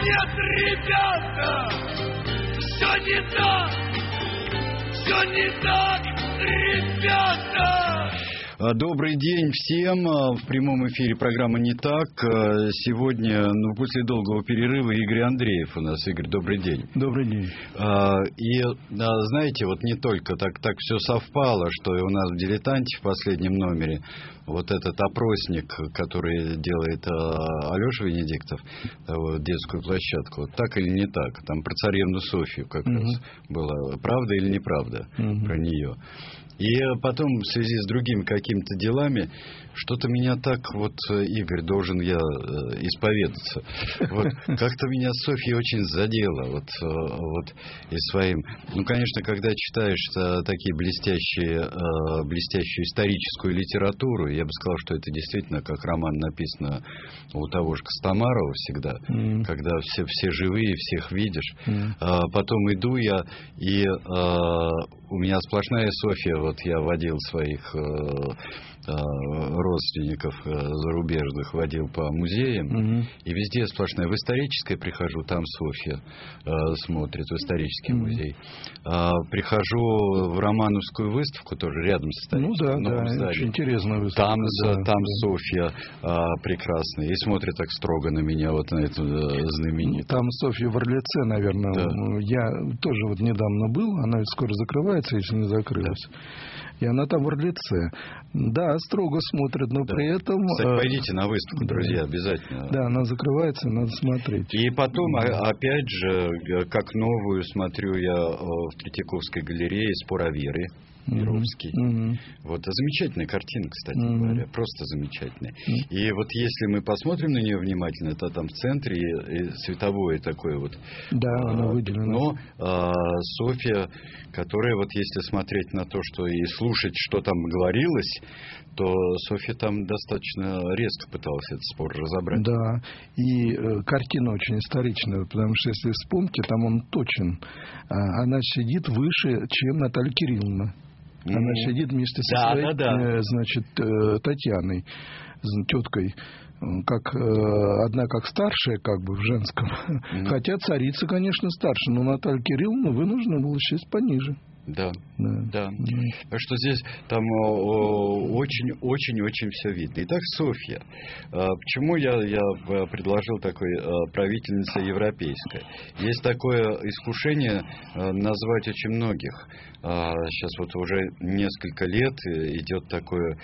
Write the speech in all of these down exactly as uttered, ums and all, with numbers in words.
Нет, ребята, все не так, все не так, ребята. Добрый день всем. В прямом эфире программа «Не так». Сегодня, ну, после долгого перерыва, Игорь Андреев у нас. Игорь, добрый день. Добрый день. И, знаете, вот не только так, так все совпало, что и у нас в «Дилетанте» в последнем номере вот этот опросник, который делает Алеша Венедиктов, детскую площадку, вот так или не так. Там про царевну Софью как угу. раз было. Правда или неправда угу. про нее. И потом, в связи с другими какими-то делами, что-то меня так вот, Игорь, должен я э, исповедаться. Вот, как-то меня Софья очень задела. Вот, э, вот и своим. Ну, конечно, когда читаешь э, такие блестящие, э, блестящую историческую литературу, я бы сказал, что это действительно как роман написано у того же Костомарова всегда, mm. когда все, все живые, всех видишь. Mm. А потом иду я, и э, у меня сплошная Софья. Вот я водил своих э, э, родственников э, зарубежных, водил по музеям, угу. и везде сплошная. В историческое прихожу, там Софья э, смотрит, в исторический угу. музей. А, прихожу в Романовскую выставку, тоже рядом с историческим. Ну да, да, здании. очень интересная выставка. Там, да, там да. Софья а, прекрасная, и смотрит так строго на меня, вот на эту а, знаменитую. Там Софья в Орлеце, наверное. Да. Я тоже вот недавно был, она скоро закрывается, если не закрылась. Да. И она там в Орлеце. Да, строго смотрит, но да. при этом... Кстати, пойдите на выставку, да. друзья, обязательно. Да, она закрывается, надо смотреть. И потом, да. опять же, как новую смотрю я в Третьяковской галерее «Спор о вере». Перовский. Mm-hmm. Вот, а замечательная картина, кстати mm-hmm. говоря, просто замечательная. Mm-hmm. И вот если мы посмотрим на нее внимательно, то там в центре и, и световое такое вот. Да, а, она выделена. Но а, Софья, которая вот если смотреть на то, что и слушать, что там говорилось, то Софья там достаточно резко пыталась этот спор разобрать. Да, и э, картина очень историчная, потому что если вспомните, там он точен. А, она сидит выше, чем Наталья Кирилловна. Она mm-hmm. сидит вместе со да, своей, да, да. Э, значит, э, Татьяной, теткой, как э, одна как старшая, как бы в женском. Mm-hmm. Хотя царица, конечно, старше, но Наталья Кирилловна вынуждена была сесть пониже. Да, да, да. Так что здесь там очень-очень-очень все видно. Итак, Софья. Почему я, я предложил такой правительница европейская? Есть такое искушение назвать очень многих. Сейчас вот уже несколько лет идет такое,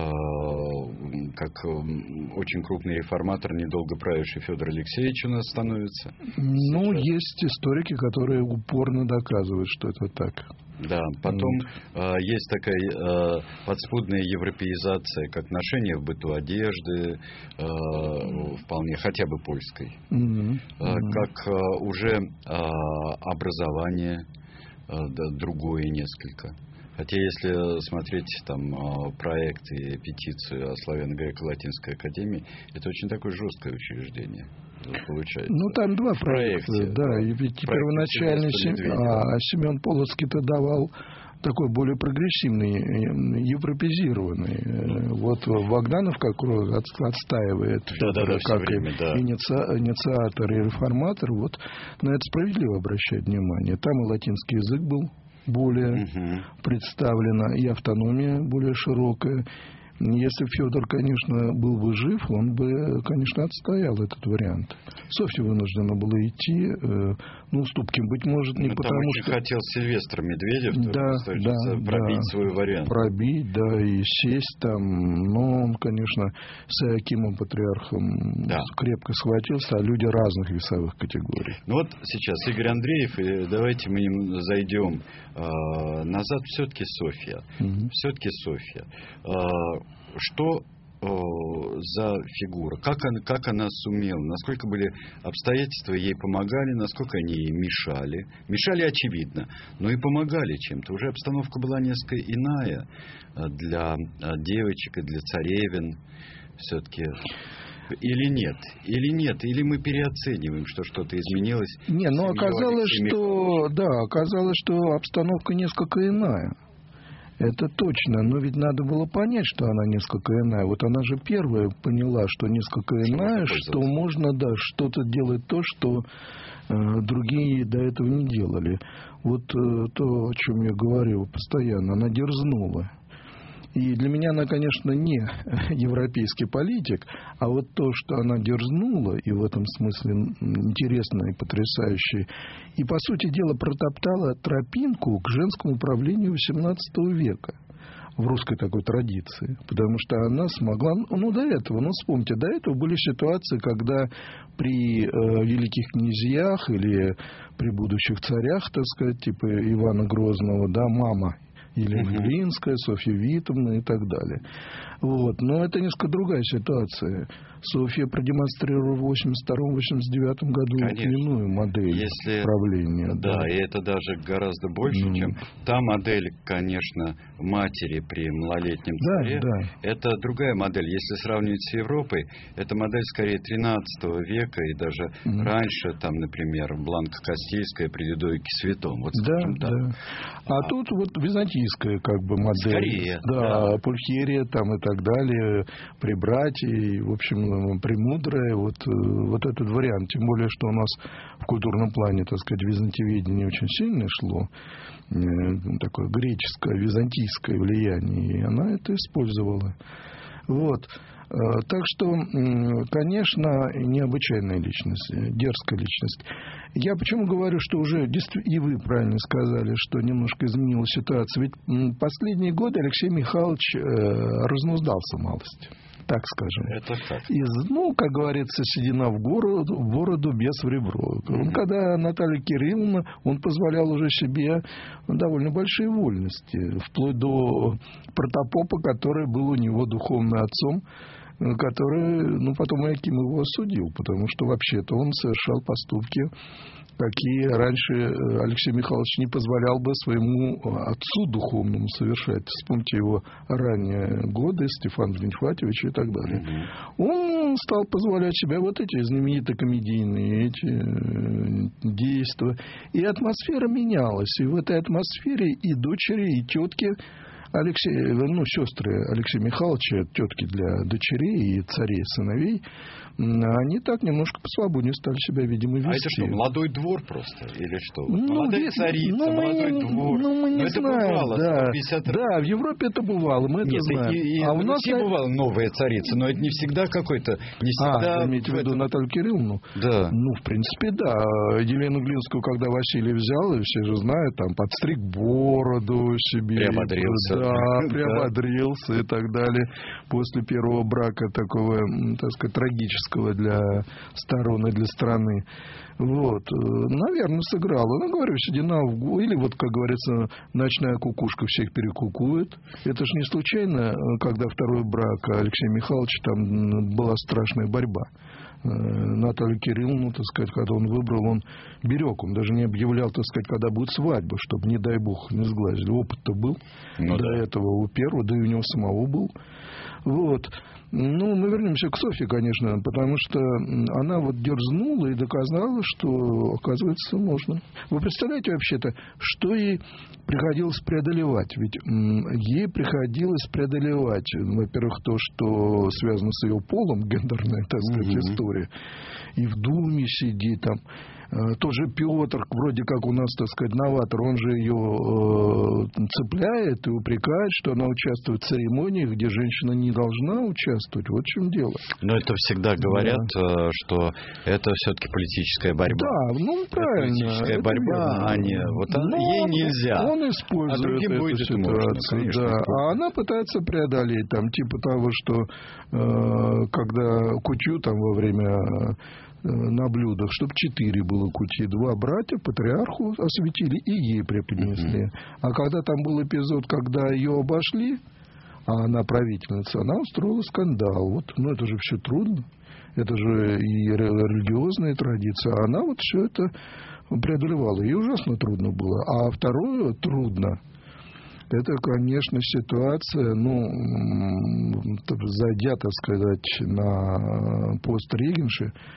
как очень крупный реформатор, недолго правивший Федор Алексеевич у нас становится. Ну, сейчас. Есть историки, которые упорно доказывают, что это так. Да, потом mm. э, есть такая э, подспудная европеизация, как ношение в быту одежды, э, вполне, хотя бы польской, mm-hmm. э, как э, уже э, образование э, да, другое несколько. Хотя если смотреть там проект и петицию о Славяно-Греко-Латинской академии, это очень такое жесткое учреждение. Получается. Ну, там два проекта, проекте, да, и ведь первоначально Сем... а, Семен Полоцкий-то давал такой более прогрессивный, европезированный. Вот Богданов как отстаивает да, да, да, как время, да. иници... инициатор и реформатор, вот на это справедливо обращать внимание. Там и латинский язык был более угу. представлена, и автономия более широкая. Если Федор, конечно, был бы жив, он бы, конечно, отстоял этот вариант. Софья вынуждена была идти, э, ну, уступки, быть может, не ну, потому там что... хотел Сильвестр Медведев да, да, пробить да, свой вариант. Пробить, да, и сесть там. Но он, конечно, с Иоакимом Патриархом да. крепко схватился, а люди разных весовых категорий. Ну вот сейчас Игорь Андреев, и давайте мы зайдем э, назад. Все-таки Софья. Угу. Все-таки Софья. Э, Что э, за фигура? Как она, как она сумела? Насколько были обстоятельства ей помогали? Насколько они ей мешали? Мешали, очевидно, но и помогали чем-то. Уже обстановка была несколько иная для девочек и для царевен. Все-таки... Или нет? Или нет? Или мы переоцениваем, что что-то изменилось? Не, ну оказалось, что... Да, оказалось, что обстановка несколько иная. Это точно, но ведь надо было понять, что она несколько иная. Вот она же первая поняла, что несколько иная, что можно, да, что-то делать то, что э, другие до этого не делали. Вот э, то, о чем я говорил постоянно, она дерзнула. И для меня она, конечно, не европейский политик, а вот то, что она дерзнула, и в этом смысле интересно и потрясающе, и, по сути дела, протоптала тропинку к женскому правлению восемнадцатого века в русской такой традиции. Потому что она смогла... Ну, до этого, ну, вспомните, до этого были ситуации, когда при э, великих князьях или при будущих царях, так сказать, типа Ивана Грозного, да, мама Елена uh-huh. Глинская, Софья Витовна и так далее. Вот. Но это несколько другая ситуация. Софья продемонстрировала в восемьдесят втором — восемьдесят девятом году иную модель Если... правления. Да, да, и это даже гораздо больше, mm. чем та модель, конечно, матери при малолетнем царе. Да, да. Это другая модель. Если сравнивать с Европой, это модель скорее тринадцатого века и даже mm. раньше, там, например, Бланка Кастильская при Людовике Святом. Вот, скажем да, так. да. А, а тут вот византийская как бы модель. Скорее, да. да. Пульхерия там и так далее, при братье, в общем, премудрая, вот, вот этот вариант. Тем более, что у нас в культурном плане, так сказать, византиведение очень сильно шло, такое греческое, византийское влияние, и она это использовала. Вот. Так что, конечно, необычайная личность, дерзкая личность. Я почему говорю, что уже, и вы правильно сказали, что немножко изменилась ситуация. Ведь последние годы Алексей Михайлович разнуздался малость. Так скажем. Это как? Из, ну, как говорится, седина в бороду, в бороду, без в ребро. Mm-hmm. Когда Наталья Кирилловна, он позволял уже себе довольно большие вольности, вплоть до протопопа, который был у него духовным отцом, который, ну, потом Яким его осудил, потому что вообще-то он совершал поступки, какие раньше Алексей Михайлович не позволял бы своему отцу духовному совершать. Вспомните его ранние годы, Стефан Винифатьевич и так далее. Mm-hmm. Он стал позволять себе вот эти знаменитые комедийные эти действия. И атмосфера менялась. И в этой атмосфере и дочери, и тетки Алексей, ну, сестры Алексея Михайловича, тетки для дочерей и царей, сыновей, они так немножко посвободнее стали себя, видимо, вести. А это что, молодой двор просто? Или что? Вот ну, молодая царица, ну, молодой мы, двор. Ну, мы не Но это знаем, бывало. да. пятьдесят... Да, в Европе это бывало, мы это Нет, знаем. И, и а в у нас России бывала новая царица, но это не всегда какой-то... Не всегда... А, имеете в виду Наталью Кирилловну? Да. Ну, в принципе, да. Елену Глинскую, когда Василий взял, и все же знают, там, подстриг бороду себе. Приободрился. Да, приободрился и так далее. После первого брака такого, так сказать, трагического для сторон и для страны. Вот. Наверное, сыграла. Ну, говорю, седина в гу... Или вот, как говорится, ночная кукушка всех перекукует. Это же не случайно, когда второй брак Алексея Михайловича, там была страшная борьба. Наталью Кирилловну, так сказать, когда он выбрал, он берег, он даже не объявлял, так сказать, когда будет свадьба, чтобы, не дай бог, не сглазили. Опыт-то был ну, до да. этого у первого, да и у него самого был. Вот. Ну, мы вернемся к Софье, конечно, потому что она вот дерзнула и доказала, что, оказывается, можно. Вы представляете вообще-то, что ей приходилось преодолевать? Ведь ей приходилось преодолевать, во-первых, то, что связано с ее полом, гендерная, так сказать, угу. история. И в Думе сидит там. Тоже Петр, вроде как у нас, так сказать, новатор, он же ее э, цепляет и упрекает, что она участвует в церемониях, где женщина не должна участвовать. Вот в чем дело. Но это всегда говорят, да. что это все-таки политическая борьба. Да, ну правильно. Это политическая это борьба, верно. а не... Вот он, ей он, нельзя. Он использует а другим эту будет ситуацию. Можно, да. А она пытается преодолеть, там, типа того, что э, когда кутью там во время... на блюдах, чтобы четыре было кути. Два братья патриарху осветили и ей преподнесли. Mm-hmm. А когда там был эпизод, когда ее обошли, а она правительница, она устроила скандал. Вот, ну, это же все трудно. Это же и религиозная традиция. А она вот все это преодолевала. Ей ужасно трудно было. А второе трудно. Это, конечно, ситуация, ну, зайдя, так сказать, на пост регенши,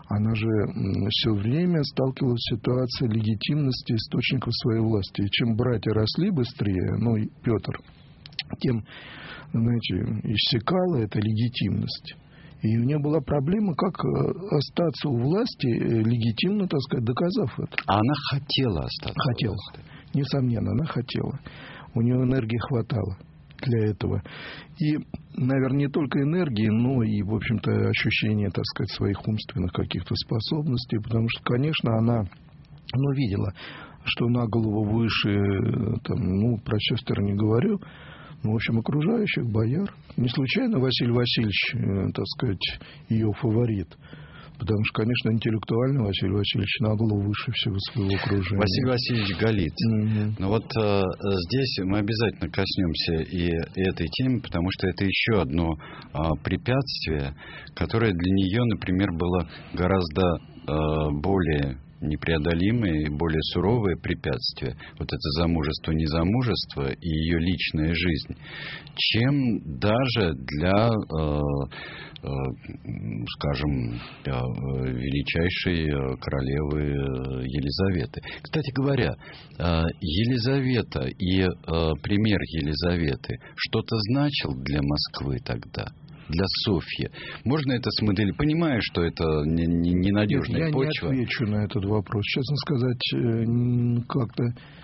она же все время сталкивалась с ситуацией легитимности источников своей власти. И чем братья росли быстрее, ну и Петр, тем, знаете, иссякала эта легитимность. И у нее была проблема, как остаться у власти, легитимно, так сказать, доказав это. А она хотела остаться. Хотела. Несомненно, она хотела. У нее энергии хватало для этого. И, наверное, не только энергии, но и, в общем-то, ощущение, так сказать, своих умственных каких-то способностей. Потому что, конечно, она, ну, видела, что на голову выше, там, ну, про сестер не говорю, ну, в общем, окружающих, бояр. Не случайно Василий Васильевич, так сказать, ее фаворит. Потому что, конечно, интеллектуально Василий Васильевич на голову выше всего своего окружения. Василий Васильевич Голицын. Mm-hmm. Но вот э, здесь мы обязательно коснемся и этой темы, потому что это еще одно э, препятствие, которое для нее, например, было гораздо э, более непреодолимые, более суровые препятствия, вот это замужество, незамужество и ее личная жизнь, чем даже для, э, э, скажем, э, величайшей королевы Елизаветы. Кстати говоря, э, Елизавета и э, пример Елизаветы что-то значил для Москвы тогда? Для Софьи. Можно это смоделировать? Понимаю, что это ненадежная почва. Я не отвечу на этот вопрос. Честно сказать, как-то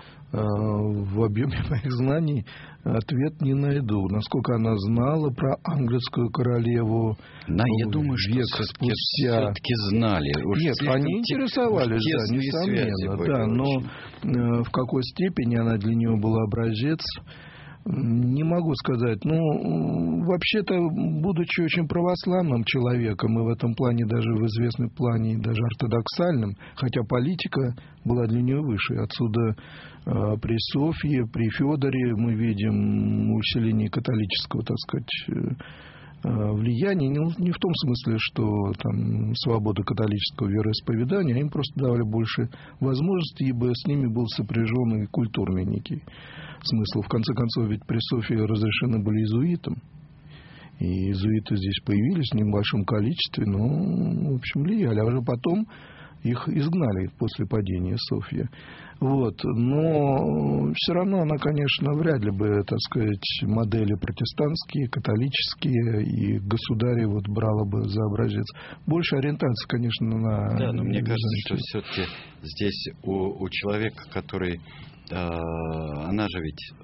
в объеме моих знаний ответ не найду. Насколько она знала про английскую королеву. Да, я думаю, что все-таки, все-таки знали. Уж Нет, они интересовались, да, несомненно. Да, но очень. В какой степени она для нее была образец, не могу сказать. Ну, вообще-то, будучи очень православным человеком, и в этом плане даже в известном плане даже ортодоксальным, хотя политика была для нее выше. Отсюда э, при Софье, при Федоре мы видим усиление католического, так сказать, влияние, не в том смысле, что там свобода католического вероисповедания, а им просто давали больше возможностей, ибо с ними был сопряжен и культурный некий смысл. В конце концов, ведь при Софии разрешены были иезуитам. И иезуиты здесь появились в небольшом количестве, но, в общем, влияли. А уже потом их изгнали после падения Софьи. Вот. Но все равно она, конечно, вряд ли бы, так сказать, модели протестантские, католические и государи вот брала бы за образец. Больше ориентация, конечно, на... Да, но мне кажется, что все-таки здесь у, у человека, который... Э, она же ведь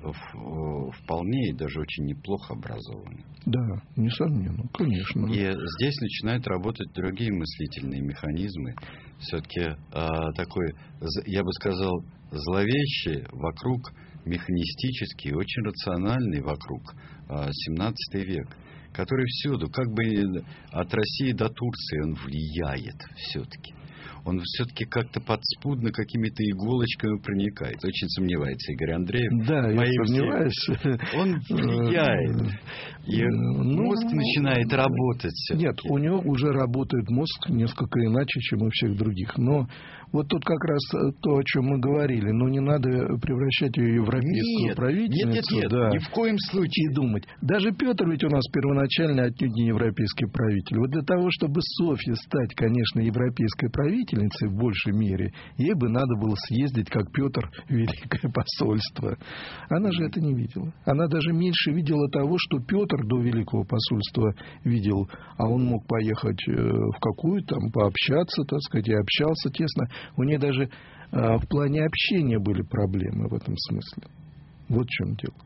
в, вполне и даже очень неплохо образована. Да, несомненно, конечно. И здесь начинают работать другие мыслительные механизмы. Все-таки э, такой, я бы сказал, зловещий вокруг, механистический, очень рациональный вокруг э, семнадцатый век, который всюду, как бы от России до Турции он влияет все-таки. Он все-таки как-то подспудно какими-то иголочками проникает. Очень сомневается Игорь Андреев. Да, я сомневаюсь. Он влияет. И ну, мозг начинает работать. Все-таки. Нет, у него уже работает мозг несколько иначе, чем у всех других. Но вот тут как раз то, о чем мы говорили. Но не надо превращать ее в европейскую нет, правительницу. Нет, нет, нет, да, ни в коем случае. И думать. Даже Петр ведь у нас первоначально отнюдь не европейский правитель. Вот для того, чтобы Софья стать, конечно, европейской правительницей в большей мере, ей бы надо было съездить, как Петр, в Великое посольство. Она же это не видела. Она даже меньше видела того, что Петр до Великого посольства видел, а он мог поехать в какую-то, там, пообщаться, так сказать, и общался тесно. У нее даже а, в плане общения были проблемы в этом смысле. Вот в чем дело.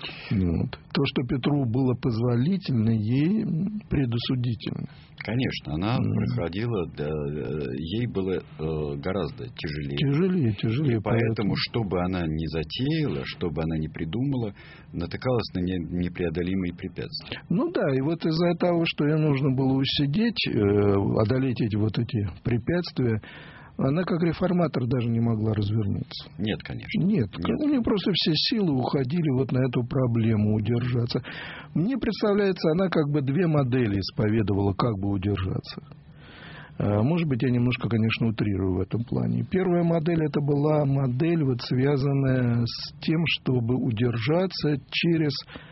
Вот. То, что Петру было позволительно, ей предосудительно. Конечно, она mm. проходила, да, ей было э, гораздо тяжелее. Тяжелее, тяжелее. И поэтому, поэтому, что бы она ни затеяла, что бы она ни придумала, натыкалась на не, непреодолимые препятствия. Ну да, и вот из-за того, что ей нужно было усидеть, э, одолеть эти вот эти препятствия, она как реформатор даже не могла развернуться. Нет, конечно. Нет, Нет. у нее просто все силы уходили вот на эту проблему удержаться. Мне представляется, она как бы две модели исповедовала, как бы удержаться. Может быть, я немножко, конечно, утрирую в этом плане. Первая модель, это была модель, вот, связанная с тем, чтобы удержаться через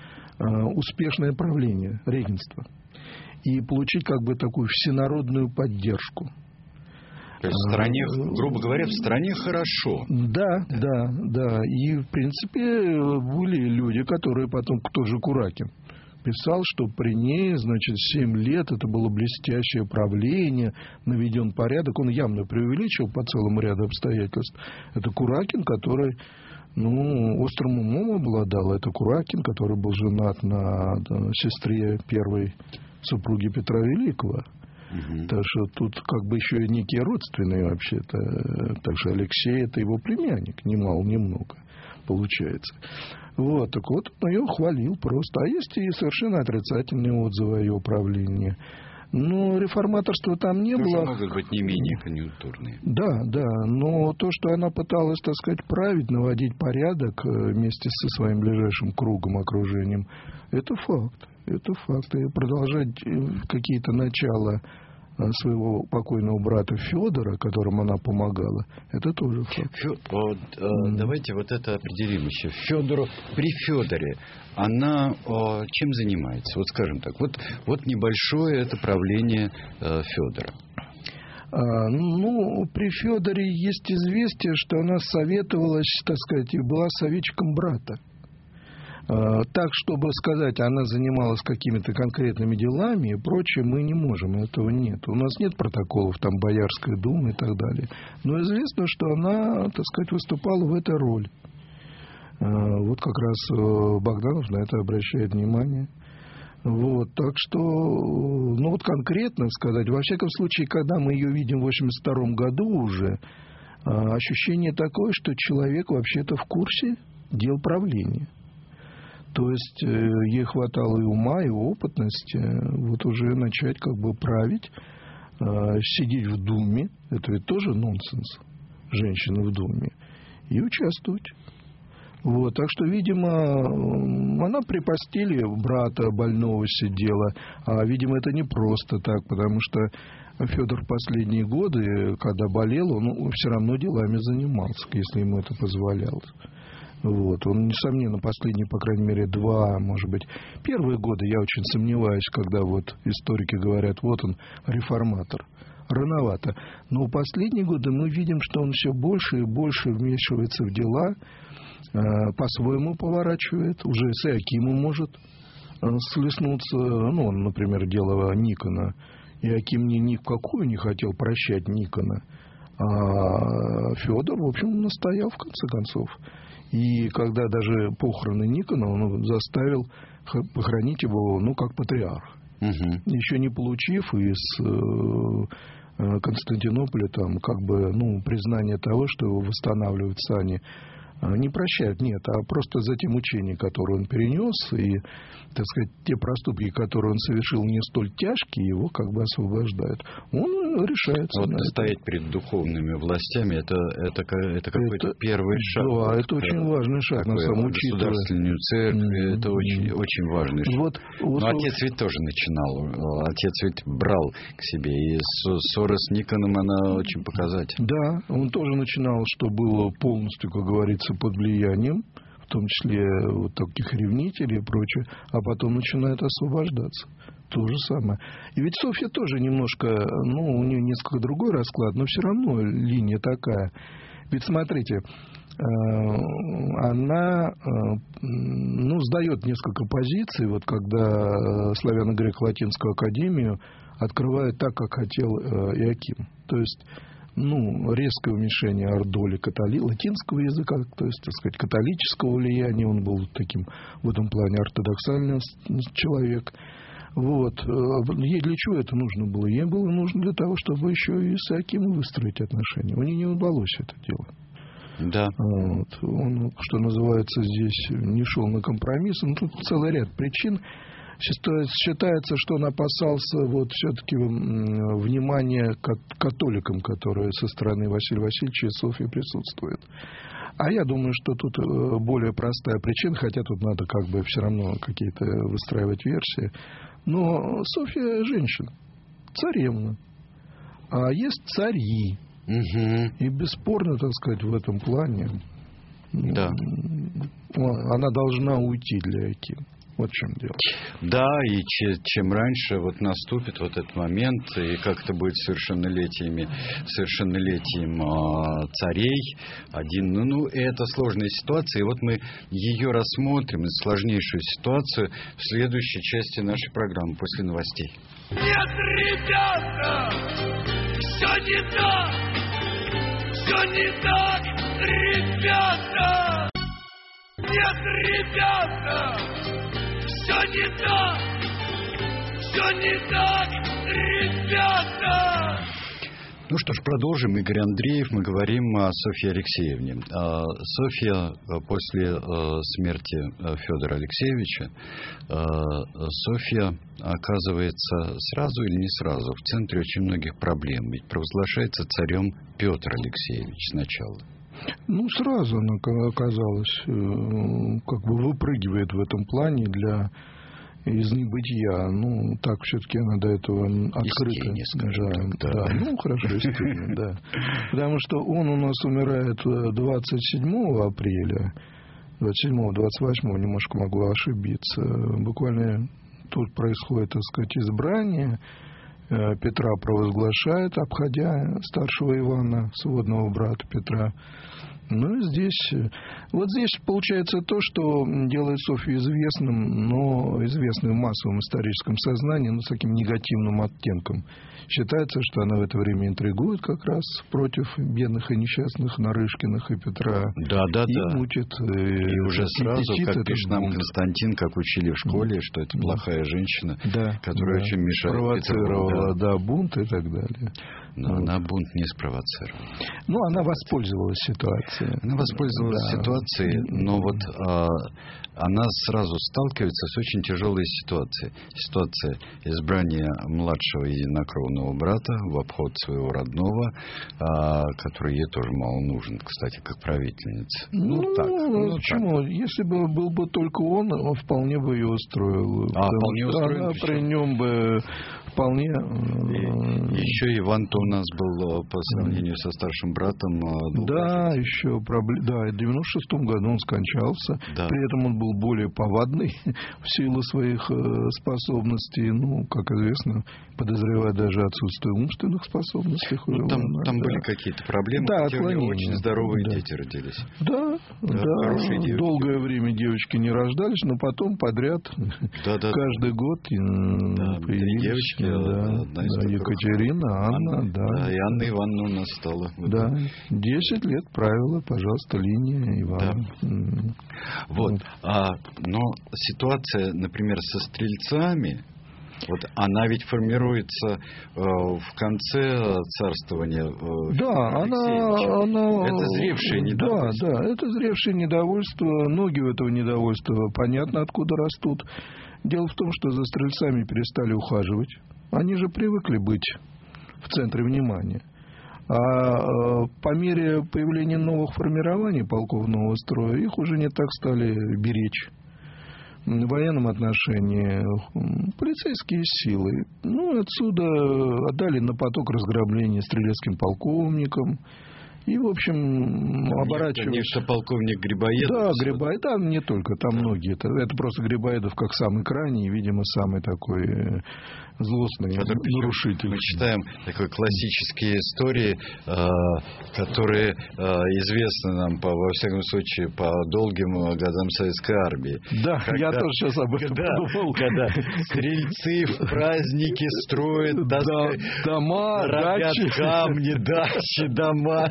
успешное правление, регенство. И получить как бы такую всенародную поддержку. То есть в стране, грубо говоря, в стране хорошо. Да, да, да. И, в принципе, были люди, которые потом, кто же Куракин, писал, что при ней, значит, семь лет это было блестящее правление, наведен порядок. Он явно преувеличил по целому ряду обстоятельств. Это Куракин, который, ну, острым умом обладал. Это Куракин, который был женат на, на сестре первой супруги Петра Великого. Угу. Так что тут как бы еще и некие родственные вообще-то. Также Алексей это его племянник, ни мало ни много получается. Вот, так вот, он ее хвалил просто. А есть и совершенно отрицательные отзывы о ее правлении. Но реформаторства там не тоже было. Могут быть не менее конъюнктурные. Да, да. Но то, что она пыталась, так сказать, править, наводить порядок вместе со своим ближайшим кругом, окружением, это факт. Это факт. И продолжать какие-то начала своего покойного брата Федора, которому она помогала, это тоже факт. Фё... Вот, э, mm. Давайте вот это определим еще. Федору, при Федоре она э, чем занимается? Вот скажем так, вот, вот небольшое это правление э, Федора. А, ну, при Федоре есть известие, что она советовалась, так сказать, и была советчиком брата. Так, чтобы сказать, она занималась какими-то конкретными делами и прочее, мы не можем, этого нет. У нас нет протоколов, там, Боярской думы и так далее. Но известно, что она, так сказать, выступала в этой роли. Вот как раз Богданов на это обращает внимание. Вот, так что, ну вот конкретно сказать, во всяком случае, когда мы ее видим в восемьдесят втором году уже, ощущение такое, что человек вообще-то в курсе дел правления. То есть э, ей хватало и ума, и опытности вот уже начать как бы править, э, сидеть в Думе, это ведь тоже нонсенс, женщина в Думе, и участвовать. Вот, так что, видимо, она при постели брата больного сидела, а, видимо, это не просто так, потому что Федор в последние годы, когда болел, он все равно делами занимался, если ему это позволяло. Вот. Он, несомненно, последние, по крайней мере, два, может быть, первые годы, я очень сомневаюсь, когда вот историки говорят, вот он, реформатор. Рановато. Но в последние годы мы видим, что он все больше и больше вмешивается в дела, э, по-своему поворачивает, уже с Иоакимом может э, слеснуться. Ну, например, дело Никона. Иоаким ни, ни в какую не хотел прощать Никона, а Федор, в общем, настоял в конце концов. И когда даже похороны Никона, он заставил похоронить его, ну, как патриарх. Угу. Еще не получив из э, Константинополя там, как бы, ну, признание того, что его восстанавливают сани, не прощают, нет, а просто за те мучения, которые он перенес, и, так сказать, те проступки, которые он совершил, не столь тяжкие, его как бы освобождают. Он решается. Вот стоять перед духовными властями, это, это, это какой-то это, первый шаг. Да, вот, это очень важный шаг, на самом деле. Государственную церковь, mm-hmm. это очень, очень важный шаг. Вот, вот, Но отец ведь тоже начинал, отец ведь брал к себе, и ссора с Никоном, она очень показательна. Да, он тоже начинал, что было полностью, как говорится, под влиянием, в том числе вот таких ревнителей и прочее, а потом начинает освобождаться. То же самое. И ведь Софья тоже немножко, ну, у нее несколько другой расклад, но все равно линия такая. Ведь смотрите, она, ну, сдает несколько позиций, вот когда славяно-греко-латинскую академию открывает так, как хотел Иоаким. То есть, ну, резкое уменьшение ордоли католи... латинского языка, то есть, так сказать, католического влияния. Он был таким, в этом плане, ортодоксальный человек. Вот. Ей для чего это нужно было? Ей было нужно для того, чтобы еще и с Иоакимом выстроить отношения. У нее не удалось это дело. Да. Вот. Он, что называется, здесь не шел на компромисс. Ну, тут целый ряд причин. Считается, что он опасался вот все-таки внимания к католикам, которые со стороны Василия Васильевича и Софьи присутствуют. А я думаю, что тут более простая причина, хотя тут надо как бы все равно какие-то выстраивать версии. Но Софья женщина, царевна. А есть цари. Угу. И бесспорно, так сказать, в этом плане, да. она должна уйти для Иоакима. Вот в чем дело. Да, и че, чем раньше вот наступит вот этот момент, и как это будет с совершеннолетиями, совершеннолетием э, царей, один, ну, ну, это сложная ситуация, и вот мы ее рассмотрим, сложнейшую ситуацию, в следующей части нашей программы, после новостей. Нет, ребята, все не так, все не так, ребята. Нет, ребята, все не так, все не так, ребята. Ну что ж, продолжим. Игорь Андреев. Мы говорим о Софье Алексеевне. Софья после смерти Федора Алексеевича, Софья оказывается сразу или не сразу в центре очень многих проблем. Ведь провозглашается царем Петр Алексеевич сначала. Ну, сразу она оказалась, как бы выпрыгивает в этом плане для из небытия. Ну, так все-таки она до этого открыто. Тени, скажем да, так, да. да. Ну, хорошо, из тени, да. Потому что он у нас умирает двадцать седьмого апреля, двадцать седьмого двадцать восьмого, немножко могу ошибиться. Буквально тут происходит, так сказать, избрание. Петра провозглашает, обходя старшего Ивана, сводного брата Петра. Ну и здесь, вот здесь получается то, что делает Софью известным, но известным в массовом историческом сознании, но с таким негативным оттенком. Считается, что она в это время интригует как раз против бедных и несчастных Нарышкиных и Петра. Да, да, и да. Мутит, и уже сразу, как пишет нам бунт. Константин, как учили в школе, что это плохая женщина, да, которая да. очень мешает. Провоцировала, да. да, бунт и так далее. Но вот. Она бунт не спровоцировала. Ну, она воспользовалась ситуацией. Она воспользовалась да. ситуацией, но вот а, она сразу сталкивается с очень тяжелой ситуацией. Ситуация избрания младшего единокровного брата в обход своего родного, а, который ей тоже мало нужен, кстати, как правительница. Ну, ну так. Ну, почему? Так. Если бы был бы только он, он вполне бы ее устроил. А, вполне устроил. Она при нем бы вполне... И, еще Иван-то у нас был по сравнению со старшим братом. Да, еще проблем. Да, в девяносто шестом году он скончался. Да. При этом он был более повадный в силу своих способностей. Ну, как известно, подозревая даже отсутствие умственных способностей. Ну, там Ивана, там да. были какие-то проблемы, да, хотя у него очень здоровые да. дети родились. Да, да. да. Долгое время девочки не рождались, но потом подряд, да, да, каждый да. год да, появились. Девочки, да, одна из да, Екатерина, Анна, Анна, да. да. И Анна Ивановна у нас стала. Да, десять лет правила, пожалуйста, линия Ивана. Да. Вот. вот. А, но ситуация, например, со стрельцами, вот она ведь формируется э, в конце царствования. Э, да, она, она... Это зревшее недовольство. Да, да, это зревшее недовольство. Ноги у этого недовольства понятно откуда растут. Дело в том, что за стрельцами перестали ухаживать. Они же привыкли быть в центре внимания. А по мере появления новых формирований полкового строя их уже не так стали беречь. В военном отношении полицейские силы. Ну, отсюда отдали на поток разграбления стрелецким полковникам. И, в общем, оборачиваясь... Конечно, полковник Грибоедов. Да, Грибоедов, да, не только, там да. многие. Это, это просто Грибоедов как самый крайний, видимо, самый такой злостный Который, нарушитель. Мы читаем такие классические истории, э, которые э, известны нам, по, во всяком случае, по долгим годам Советской Армии. Да, когда, я тоже сейчас об этом когда, подумал. Когда стрельцы в праздники строят дома, дачи. камни, дачи, дома.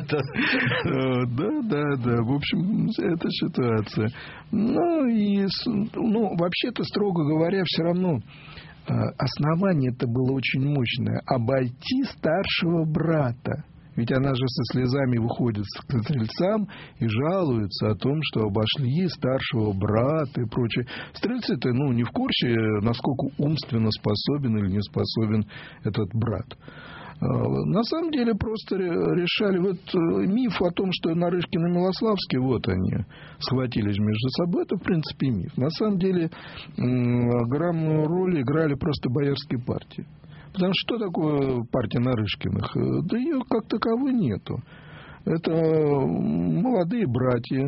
Да, да, да. В общем, это ситуация. Ну, и, ну, вообще-то, строго говоря, все равно основание-то было очень мощное. Обойти старшего брата. Ведь она же со слезами выходит к стрельцам и жалуется о том, что обошли старшего брата и прочее. Стрельцы-то, ну, не в курсе, насколько умственно способен или не способен этот брат. На самом деле просто решали вот миф о том, что Нарышкин и Милославский, вот они схватились между собой, это в принципе миф. На самом деле огромную роль играли просто боярские партии. Потому что что такое партия Нарышкиных? Да ее как таковой нету. Это молодые братья,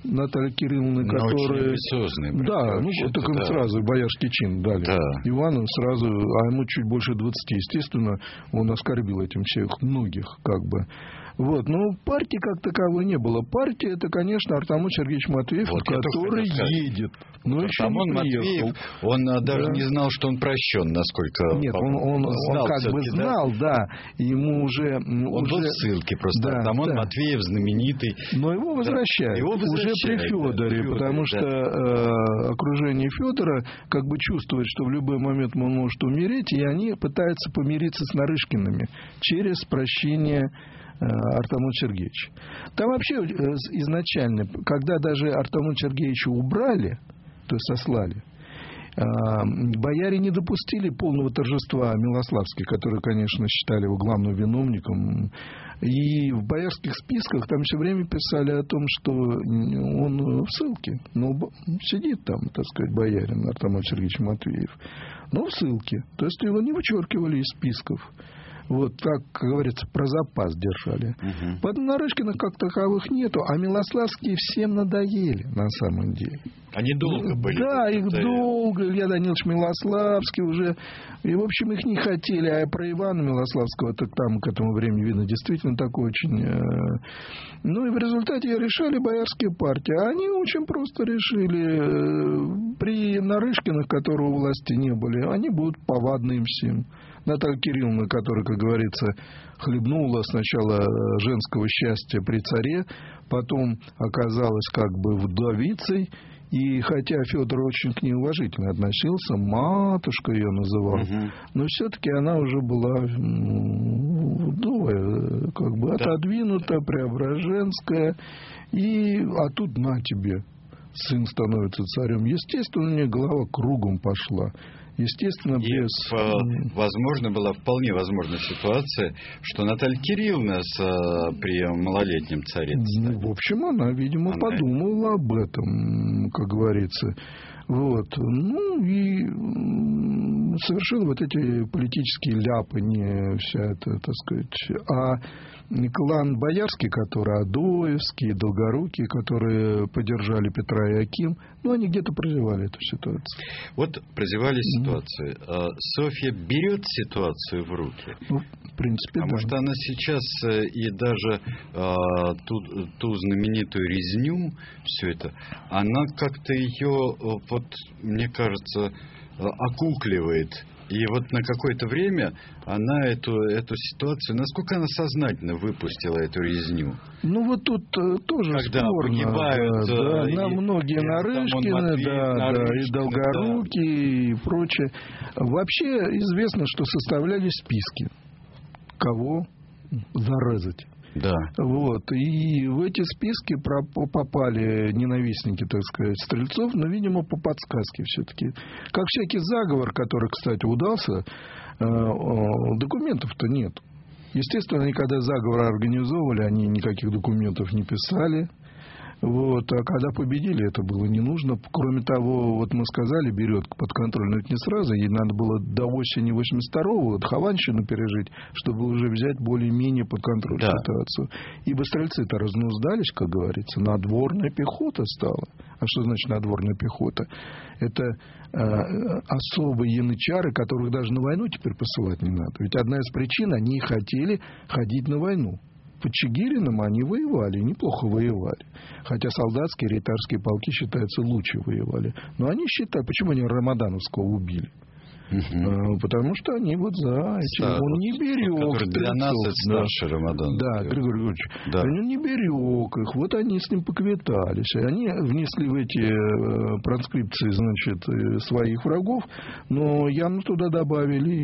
Натальи Кирилловны, которые... амбициозные. Да, ну, так им да. сразу боярский чин дали. Да. Ивану сразу, а ему чуть больше двадцати. Естественно, он оскорбил этим всех многих, как бы. Вот, но партии как таковой не было. Партия, это, конечно, Артамон Сергеевич Матвеев, вот который едет. Но еще Артамон не приехал. Матвеев, он даже да. не знал, что он прощен, насколько... Нет, он, он, он, знал, он как бы знал, да. да. Ему уже... Он уже... был в ссылке просто. Да, Артамон да. Матвеев знаменитый. Но его возвращают. Да. Его возвращают. Уже при Федоре, да, потому да. что э, окружение Федора как бы чувствует, что в любой момент он может умереть, и они пытаются помириться с Нарышкиными через прощение Артамона Сергеевича. Там вообще изначально, когда даже Артамона Сергеевича убрали, то есть сослали, бояре не допустили полного торжества Милославских, которые, конечно, считали его главным виновником. И в боярских списках там все время писали о том, что он в ссылке. Ну, сидит там, так сказать, боярин Артамон Сергеевич Матвеев. Но в ссылке. То есть его не вычеркивали из списков. Вот так, как говорится, про запас держали. Угу. Поэтому Нарышкиных как таковых нету, а Милославские всем надоели, на самом деле. Они долго были. Да, их да. долго. Илья Данилович Милославский уже. И, в общем, их не хотели. А про Ивана Милославского, так там к этому времени, видно, действительно такой очень... Ну, и в результате решали боярские партии. А они очень просто решили. При Нарышкиных, которые у власти не были, они будут повадны им всем. Наталья Кирилловна, которая, как говорится, хлебнула сначала женского счастья при царе, потом оказалась как бы вдовицей. И хотя Федор очень к ней уважительно относился, матушка ее называл, угу. но все-таки она уже была вдовая, как бы да. отодвинута, преображенская. И, а тут на тебе, сын становится царем. Естественно, у нее голова кругом пошла. Естественно, и без... По, возможно, была вполне возможна ситуация, что Наталья Кирилловна с, при малолетнем царе... Ну, в общем, она, видимо, она... подумала об этом, как говорится. Вот. Ну, и совершенно вот эти политические ляпы, не вся эта, так сказать... А клан Боярский, который Адоевский, Долгорукий, которые поддержали Петра и Аким, ну, они где-то прозевали эту ситуацию. Вот прозевали ситуацию. Mm. Софья берет ситуацию в руки? Ну, в принципе, Потому да. что она сейчас и даже а, ту, ту знаменитую резню, все это, она как-то ее, вот, мне кажется, окукливает. И вот на какое-то время она эту, эту ситуацию, насколько она сознательно выпустила эту резню? Ну, вот тут тоже когда спорно. Погибают, да, да, и, на многие и Нарышкины, Матвеев, да, Нарышкины, да, и Долгорукий, да. и прочее. Вообще известно, что составлялись списки. Кого зарезать. Да. Вот. И в эти списки попали ненавистники, так сказать, стрельцов, но, видимо, по подсказке все-таки. Как всякий заговор, который, кстати, удался, документов-то нет. Естественно, они когда заговор организовывали, они никаких документов не писали. Вот. А когда победили, это было не нужно. Кроме того, вот мы сказали, берет под контроль, но это не сразу. Ей надо было до осени восемьдесят второго вот, Хованщину пережить, чтобы уже взять более-менее под контроль да. ситуацию. Ибо стрельцы-то разнуздались, как говорится. Надворная пехота стала. А что значит надворная пехота? Это э, особые янычары, которых даже на войну теперь посылать не надо. Ведь одна из причин, они хотели ходить на войну. Под Чигириным они воевали, неплохо воевали. Хотя солдатские рейтарские полки, считаются, лучше воевали. Но они считают, почему они Рамадановского убили? Угу. Потому что они вот за этим. Да, он не берег. Для нас это старший да. Рамадан. Да, Григорий Григорьевич. Да. Он не берег их. Вот они с ним поквитались. Они внесли в эти транскрипции, значит, своих врагов, но явно туда добавили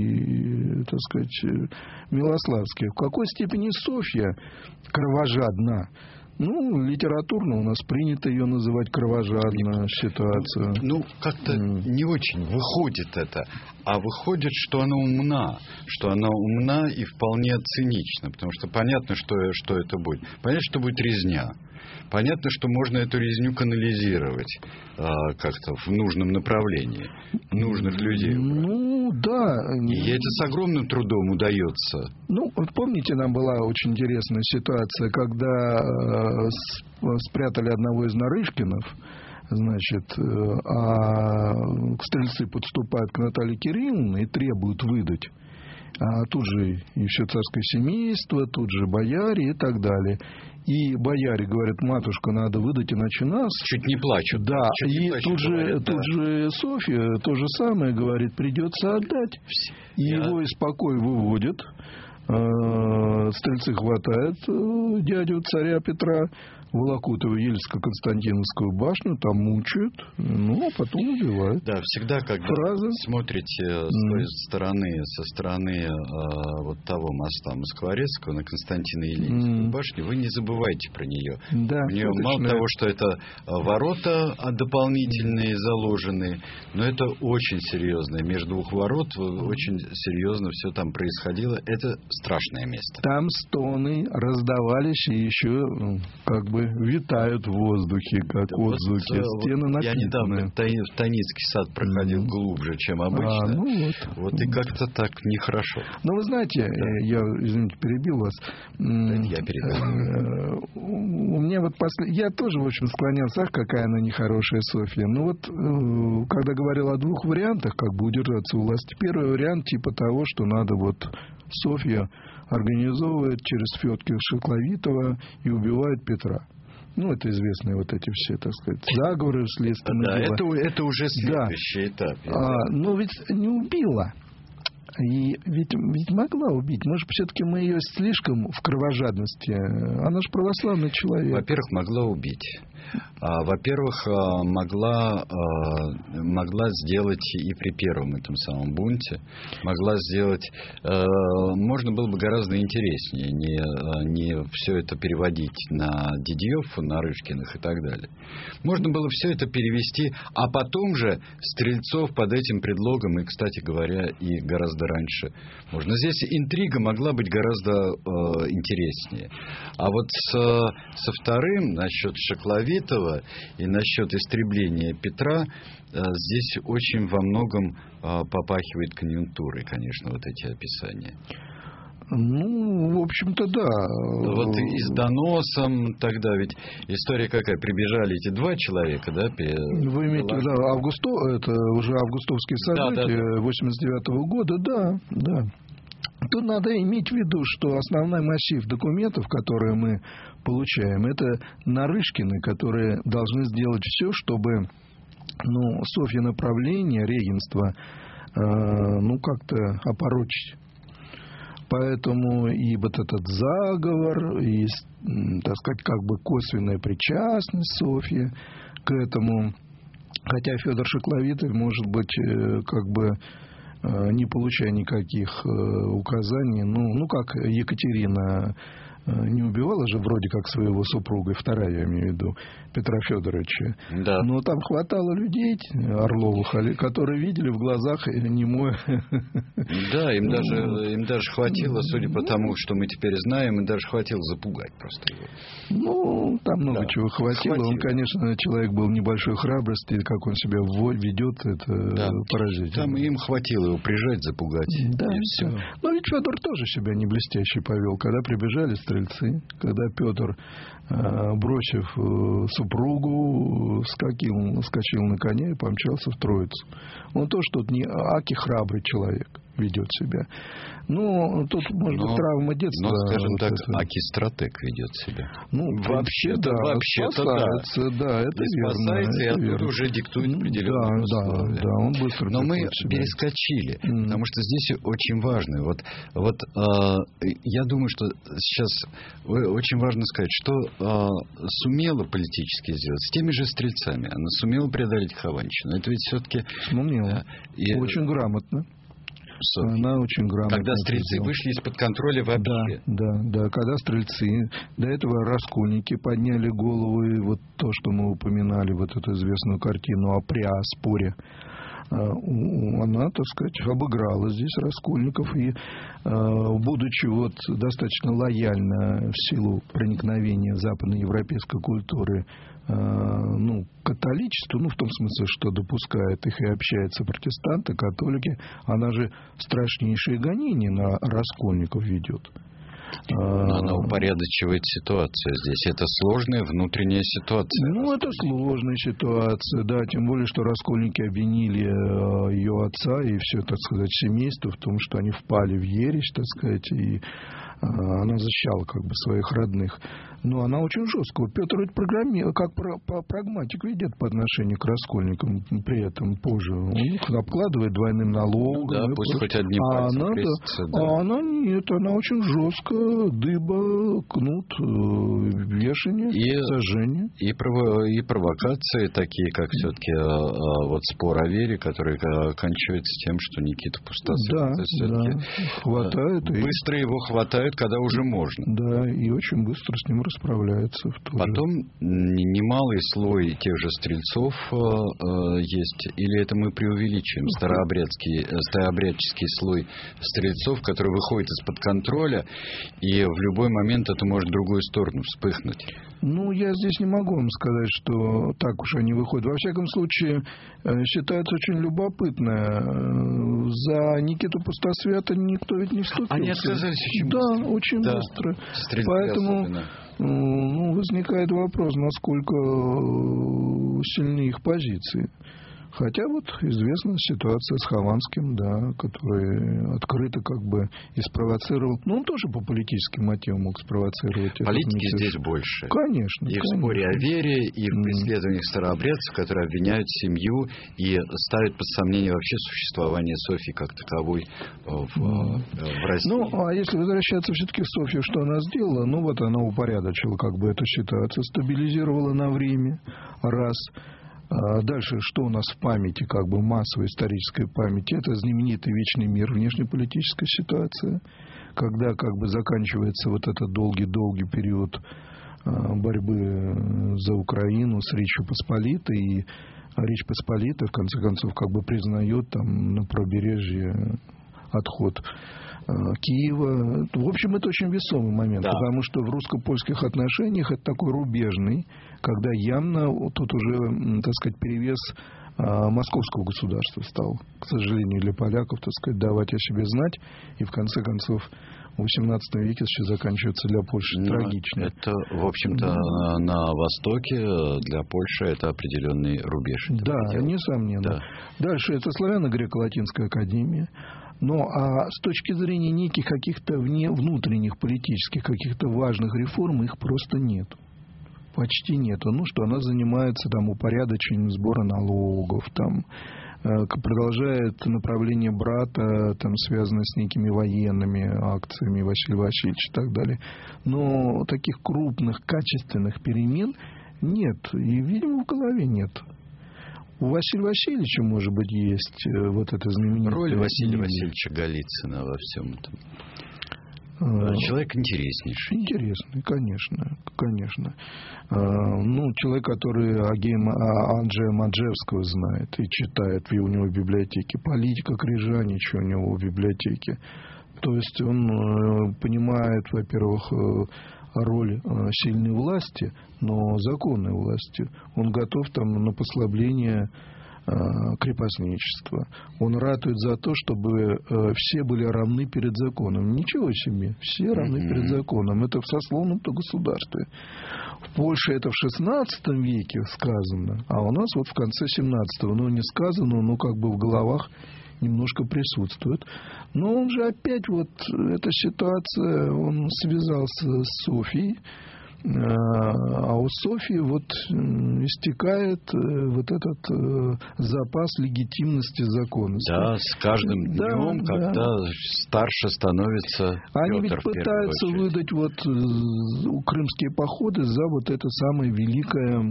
и, так сказать, Милославских. В какой степени Софья кровожадна? Ну, литературно у нас принято ее называть кровожадной ситуацией. Ну, как-то mm. не очень выходит это. А выходит, что она умна. Что она умна и вполне цинична. Потому что понятно, что, что это будет. Понятно, что будет резня. Понятно, что можно эту резню канализировать а, как-то в нужном направлении. Нужных людей. Ну, да. И это с огромным трудом удается. Ну, вот помните, нам была очень интересная ситуация, когда спрятали одного из Нарышкинов, значит, а стрельцы подступают к Наталье Кирилловне и требуют выдать. А тут же еще царское семейство, тут же бояре и так далее. И бояре говорят: матушка, надо выдать, иначе нас... Чуть не плачут. Да, чуть и плачут, тут, же, говорят, тут да. же Софья то же самое говорит: придется отдать. И Я... его из покоя выводят. Стрельцы хватают дядю царя Петра, волокут его в Ельцко-Константиновскую башню, там мучают, ну, а потом убивают. Да, всегда, когда Фраза. смотрите с той стороны, со стороны а, вот того моста Москворецкого на Константино-Ильинскую mm. башню, вы не забывайте про нее. Да, У нее мало точно. того, что это ворота дополнительные, заложенные, но это очень серьезно. Между двух ворот очень серьезно все там происходило. Это страшное место. Там стоны раздавались и еще как бы витают в воздухе, как да, отзвуки. Вот, Стены вот напитаны. Я недавно в Таницкий сад проходил mm-hmm. глубже, чем обычно. А, ну вот. Вот и как-то так нехорошо. Ну, вы знаете, да. я, извините, перебил вас. Это я перебил. У меня вот после... Я тоже, в общем, склонялся, ах, какая она нехорошая Софья. Ну вот, когда говорил о двух вариантах, как бы удержаться у власти, первый вариант типа того, что надо вот Софья организовывает через Федки Шекловитова и убивает Петра. Ну, это известные вот эти все, так сказать, заговоры вследствие. Да, это, это уже следующий да. этап. А, но ведь не убила. И ведь, ведь могла убить. Может, все-таки мы ее слишком в кровожадности. Она же православный человек. Во-первых, могла убить. А, во-первых, могла, могла сделать и при первом этом самом бунте, могла сделать, можно было бы гораздо интереснее, не, не все это переводить на Дидьев, на Нарышкиных и так далее. Можно было все это перевести, а потом же стрельцов под этим предлогом, и, кстати говоря, и гораздо раньше. Можно. Здесь интрига могла быть гораздо э, интереснее. А вот с, со вторым, насчет Шекловитова и насчет истребления Петра, э, здесь очень во многом э, попахивает конъюнктурой, конечно, вот эти описания. Ну, в общем-то, да. Вот и с доносом тогда ведь история какая? Прибежали эти два человека, да? Вы имеете в виду Августо, это уже августовские события да, да, да. восемьдесят девятого года, да, да. Тут надо иметь в виду, что основной массив документов, которые мы получаем, это Нарышкины, которые должны сделать все, чтобы, ну, Софьино правление, регенство, э, ну, как-то опорочить. Поэтому и вот этот заговор, и, так сказать, как бы косвенная причастность Софьи к этому. Хотя Федор Шекловитый, может быть, как бы не получая никаких указаний, ну, ну как Екатерина не убивала же вроде как своего супруга, вторая, я имею в виду, Петра Федоровича. Да. Но там хватало людей, Орловых, которые видели в глазах немое. Да, им даже, им даже хватило, судя по тому, что мы теперь знаем, им даже хватило запугать просто его. Ну, там много да. чего хватило. хватило. Он, конечно, человек был небольшой храбрости, как он себя ведет, это да. поразительно. Там им хватило его прижать, запугать. Да, и все. Но ведь Федор тоже себя не блестяще повел, когда прибежали стрельцы, когда Петр, бросив супругу, скакил, скачил на коня и помчался в Троицу. Он тоже тут не аки храбрый человек ведет себя. Ну, тут, может но, быть, травма детства. Но, скажем вот так, это. аки стратег ведет себя. Ну, вообще-то, да. Вообще-то, да. Да, это и верно. спасается, это и оттуда верно. уже диктует определенные да, условия. Да, да, он быстро но мы себя. перескочили, mm. потому что здесь очень важно. Вот, вот э, я думаю, что сейчас очень важно сказать, что э, сумела политически сделать с теми же стрельцами. Она сумела преодолеть Хованщину. Это ведь все-таки... Сумела. И... Очень грамотно. Софья. Она очень грамотно. Когда стрельцы вышли из-под контроля вообще. Да, да, да. Когда стрельцы, до этого раскольники подняли голову, и вот то, что мы упоминали, вот эту известную картину о Пря, о споре, она, так сказать, обыграла здесь раскольников и, будучи вот достаточно лояльна в силу проникновения западноевропейской культуры, ну, католичеству, ну, в том смысле, что допускает их и общается протестанты, католики, она же страшнейшие гонения на раскольников ведет. Но она упорядочивает ситуацию здесь. Это сложная внутренняя ситуация. Ну, это сложная ситуация, да. Тем более, что раскольники обвинили ее отца и все, так сказать, семейство в том, что они впали в ересь, так сказать, и она защищала как бы своих родных. Но она очень жесткая. Петр ведь программи... как прагматик ведет по отношению к раскольникам при этом позже. Он их обкладывает двойным налогом. Да, пусть хоть одним а пальцем она, крестится, да. Да. А она нет, она очень жесткая. Дыба, кнут, вешание, и, сожжение. И, прово... и провокации такие, как все-таки вот спор о вере, который оканчивается тем, что Никита Пустосвет. Да, да. Хватает. Быстро и... его хватает, когда уже можно. Да, и очень быстро с ним расправляется. Потом немалый слой тех же стрельцов э, э, есть. Или это мы преувеличиваем? Старообрядский, старообрядческий слой стрельцов, который выходит из-под контроля, и в любой момент это может в другую сторону вспыхнуть. Ну, я здесь не могу вам сказать, что так уж они выходят. Во всяком случае, считается очень любопытно. За Никиту Пустосвета никто ведь не вступился. Они отказались очень да, быстро. очень да, быстро. Стрельцы Поэтому особенно. ну, возникает вопрос, насколько сильны их позиции. Хотя вот известна ситуация с Хованским, да, который открыто как бы и спровоцировал. Ну, он тоже по политическим мотивам мог спровоцировать. Политики здесь больше. Конечно. И конечно. в споре о вере, и в преследованиях старообрядцев, которые обвиняют семью и ставят под сомнение вообще существование Софьи как таковой в, в России. Ну, а если возвращаться все-таки к Софье, что она сделала? Ну, вот она упорядочила как бы эту ситуацию, стабилизировала на время, раз. Дальше, что у нас в памяти, как бы массовой исторической памяти, это знаменитый вечный мир, внешнеполитическая ситуация, когда как бы заканчивается вот этот долгий-долгий период борьбы за Украину с Речью Посполитой, и Речь Посполитая, в конце концов, как бы признает там на побережье отход Киева. В общем, это очень весомый момент, да. Потому что в русско-польских отношениях это такой рубежный, когда явно тут уже, так сказать, перевес а, московского государства стал, к сожалению, для поляков, так сказать, давать о себе знать. И в конце концов в восемнадцатом веке все заканчивается для Польши ну, трагично. Это, в общем-то, да. на Востоке для Польши это определенный рубеж. Да, предел. Несомненно. Да. Дальше это славяно-греко-латинская академия. Ну, а с точки зрения неких каких-то вне, внутренних политических, каких-то важных реформ, их просто нет. Почти нету. Ну, что она занимается там упорядочением сбора налогов, там, э, продолжает направление брата, там, связанное с некими военными акциями Василия Васильевича и так далее. Но таких крупных, качественных перемен нет. И, видимо, в голове нет. У Василия Васильевича, может быть, есть вот эта знаменитая... Роль Василия Васильевича Голицына во всем этом. А, человек интереснейший. Интересный, конечно. конечно. А, ну, человек, который Анджея Маджевского знает и читает у него в библиотеке. Политика Крижанича у него в библиотеке. То есть он понимает, во-первых, роль сильной власти, но законной власти. Он готов там на послабление крепостничества. Он ратует за то, чтобы все были равны перед законом. Ничего себе, все равны mm-hmm. перед законом. Это в сословном-то государстве. В Польше это в шестнадцатом веке сказано, а у нас вот в конце семнадцатого. Ну, не сказано, но как бы в головах немножко присутствует. Но он же опять вот, эта ситуация, он связался с Софьей, а у Софьи вот истекает вот этот запас легитимности законности. Да, с каждым днем, да, когда да. старше становится Они Петр, ведь пытаются выдать вот крымские походы за вот это самое великое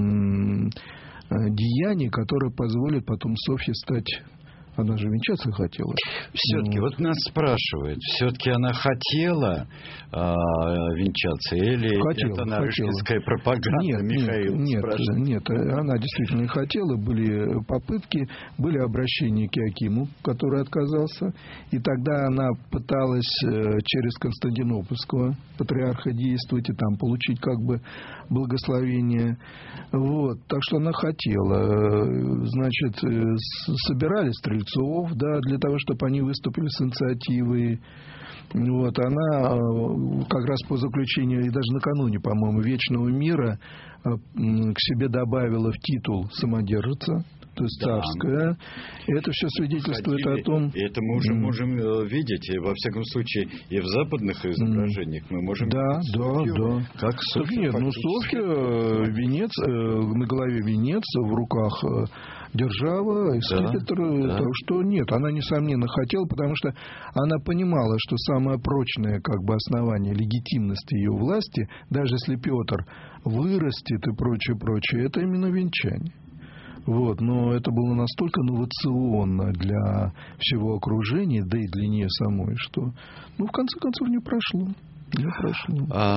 деяние, которое позволит потом Софье стать... Она же венчаться хотела. Все-таки, ну, вот нас спрашивают, все-таки она хотела э, венчаться или хотела, это нарышкинская пропаганда? Нет, Михаил нет, нет, нет, она действительно хотела. Были попытки, были обращения к Иоакиму, который отказался. И тогда она пыталась через Константинопольского патриарха действовать и там получить как бы благословение. Вот. Так что она хотела. Значит, собирали стрельцы жильцов, да, для того, чтобы они выступили с инициативой. Вот, она как раз по заключению, и даже накануне, по-моему, Вечного мира к себе добавила в титул самодержица, то есть да. царская. И это все свидетельствует Ходили, о том... И это мы уже можем видеть, и во всяком случае, и в западных изображениях мы можем да, видеть да, Софью, да. как Софья. Нет, ну Софья, венец, на голове венец, в руках держава, скипетр, да, да. Так что нет, она несомненно хотела, потому что она понимала, что самое прочное как бы основание легитимности ее власти, даже если Петр вырастет и прочее, прочее, это именно венчание. Вот, но это было настолько инновационно для всего окружения, да и для нее самой, что, ну, в конце концов, не прошло. Не прошло. А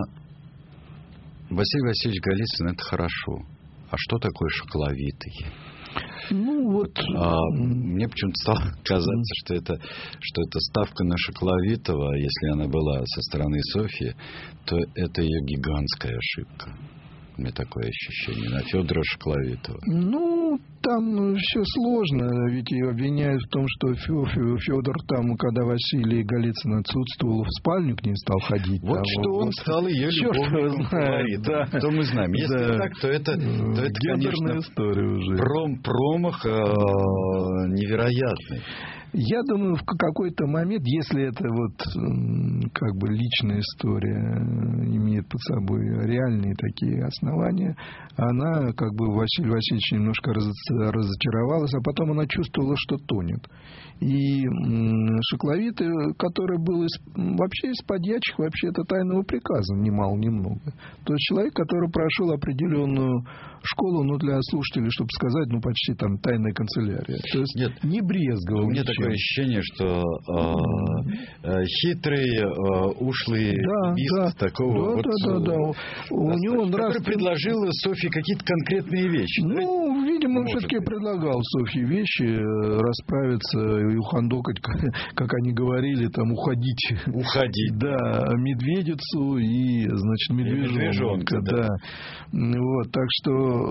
Василий Васильевич Голицын — это хорошо. А что такое шокловитый? Ну, вот... А, мне почему-то стало казаться, что это, что это ставка на Шокловитова, если она была со стороны Софьи, то это ее гигантская ошибка. У меня такое ощущение. На Федора Шокловитова. Ну, там все сложно. Ведь ее обвиняют в том, что Федор там, когда Василий Голицын отсутствовал, в спальню к ней стал ходить. Вот там, что вот, он стал ее любовником фаворитом. Да. То мы знаем. Если да. так, то это, то это конечно, история уже. Пром, промах э, невероятный. Я думаю, в какой-то момент, если это вот как бы личная история имеет под собой реальные такие основания, она как бы Василий Васильевич немножко разочаровалась, а потом она чувствовала, что тонет. И Шокловитый, который был из, вообще из подьячих, вообще это тайного приказа, ни мало ни много. То есть человек, который прошел определенную школу, ну, для слушателей, чтобы сказать, ну, почти там тайная канцелярия. То есть нет, не брезговал. У меня такое ощущение, что э, э, хитрый, э, ушлый да, бизнес да, такого да, вот, да, да, да. У него который предложил Софье какие-то конкретные вещи. Ну, да? Видимо, он Может все-таки быть. предлагал Софье вещи, расправиться и ухандокать, как они говорили, там, уходить. Уходить. Да, медведицу и, значит, медвежонка. Да. да. Вот, так что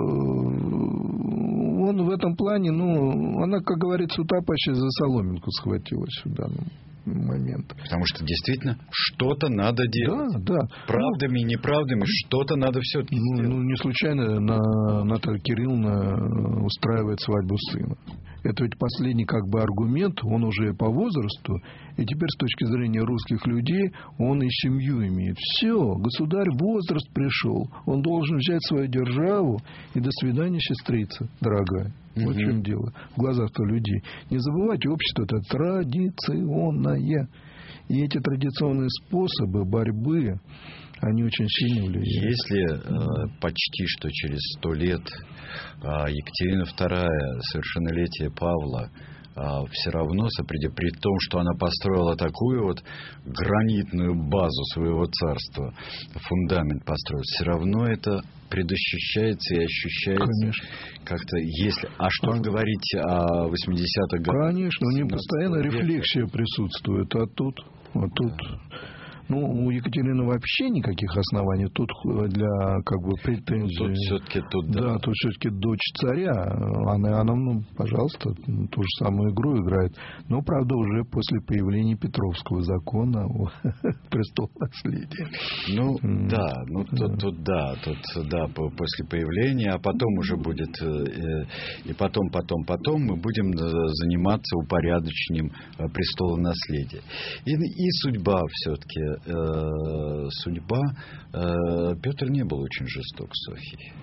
он в этом плане, ну, она, как говорится, утопающая за соломинку схватилась в данном моменте. Потому что действительно что-то надо делать. Да, да. Правдами и неправдами что-то надо все-таки ну, сделать. Ну, не случайно на, Наталья Кирилловна устраивает свадьбу сына. Это ведь последний как бы аргумент, он уже по возрасту, и теперь с точки зрения русских людей он и семью имеет. Все, государь возраст пришел, он должен взять свою державу, и до свидания, сестрица, дорогая. Вот в чем дело. В глазах-то людей. Не забывайте, общество это традиционное. И эти традиционные способы борьбы, они очень сильно влияют. Если э, почти что через сто лет э, Екатерина вторая, совершеннолетие Павла, э, все равно, при том, что она построила такую вот гранитную базу своего царства, фундамент построила, все равно это предощущается и ощущается. Конечно. Как-то, если... А что а... говорить о восьмидесятых годах? Конечно, у нее постоянно века. Рефлексия присутствует. А тут... А тут... Да. Ну, у Екатерины вообще никаких оснований. Тут для, как бы, претензий... Тут все-таки тут, да. Да, тут все-таки дочь царя. Она, она, ну, пожалуйста, ту же самую игру играет. Но, правда, уже после появления Петровского закона о престол наследия. Ну, mm. да. Ну, тут, тут, да. Тут, да, после появления. А потом уже будет... Э, и потом, потом, потом мы будем заниматься упорядочением престола наследия. И, и судьба все-таки... Э, судьба. Э, Петр не был очень жесток с Софьей.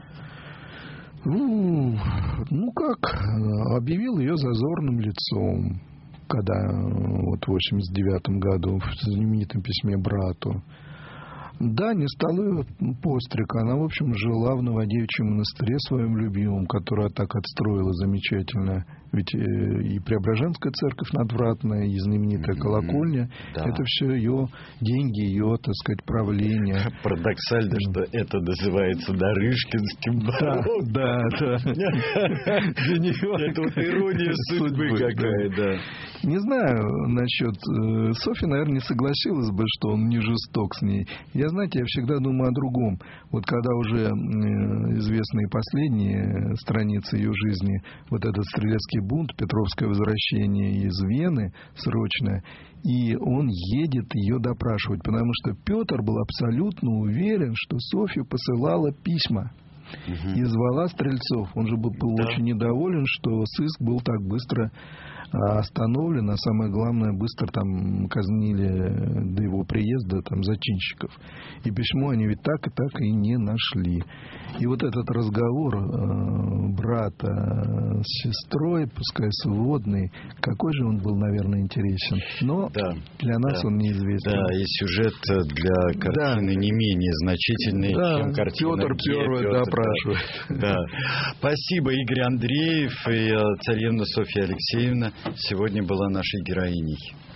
Ну, ну как, объявил ее зазорным лицом, когда вот в восемьдесят девятом году в знаменитом письме брату. Да, не стала ее постриг. Она, в общем, жила в Новодевичьем монастыре своем любимом, которое так отстроила замечательно. Ведь и Преображенская церковь надвратная, и знаменитая колокольня. Да. Это все ее деньги, ее, так сказать, правление. Парадоксально, что это называется Нарышкинским бароком. Да, да, да. Это вот ирония судьбы какая, да. Не знаю насчет... Софья, наверное, не согласилась бы, что он не жесток с ней. Я, знаете, я всегда думаю о другом. Вот когда уже известные последние страницы ее жизни, вот этот «Стрелецкий бунт, Петровское возвращение из Вены срочное, и он едет ее допрашивать, потому что Петр был абсолютно уверен, что Софья посылала письма. Угу. И звала Стрельцов. Он же был, был да. очень недоволен, что сыск был так быстро остановлен, а самое главное, быстро там казнили до его приезда там зачинщиков. И письмо они ведь так и так и не нашли. И вот этот разговор э, брата с сестрой, пускай сводный, какой же он был, наверное, интересен. Но да, для нас да, он неизвестен. Да, и сюжет для картины да. не менее значительный, да, чем картина. Петр первый допрашивает. Да. Спасибо, Игорь Андреев и царевна Софья Алексеевна сегодня была нашей героиней.